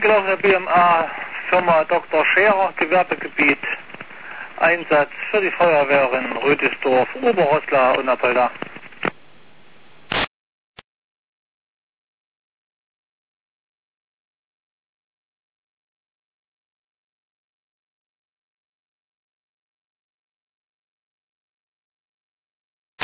eingelaufene BMA Firma Dr. Scherer, Gewerbegebiet, Einsatz für die Feuerwehr in Rüdesdorf, Oberroßla und Apolda.